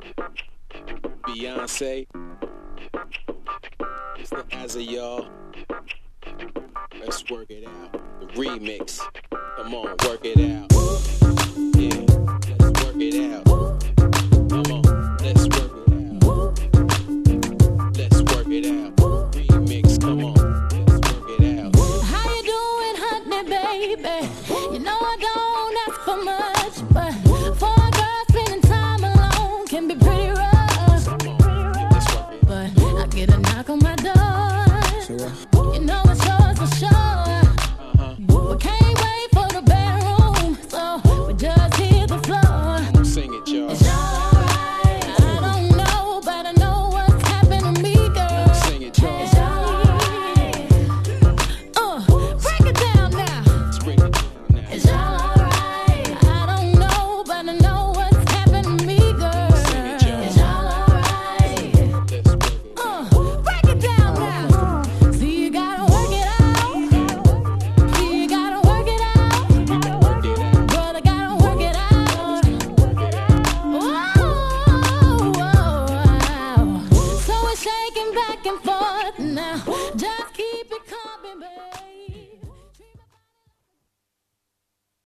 Beyonce. It's the as of y'all. Let's work it out. The remix. Come on, work it out. Yeah, let's work it out. Come on, let's work it out. Let's work it out. Remix, come on, let's work it out. How you doing, honey, baby? You know I don't ask for much, but for a girl spending time alone can be pretty rough. But I get a knock on my door. You know it's yours for sure. We can't wait for the bedroom, so we just hit the floor. Sing it, y'all. It's alright. I don't know, but I know what's happened to me, girl. Sing it, y'all. It's alright. Break it down now. Let's break it down now. It's alright. I don't know, but I know what's happened to me, girl. Sing it, y'all. It's alright. Let's work it out. Break it down now. See, you gotta work it out. See, you gotta work it out. We can work it out. Brother, gotta work it out. Whoa. So we're shaking back and forth now.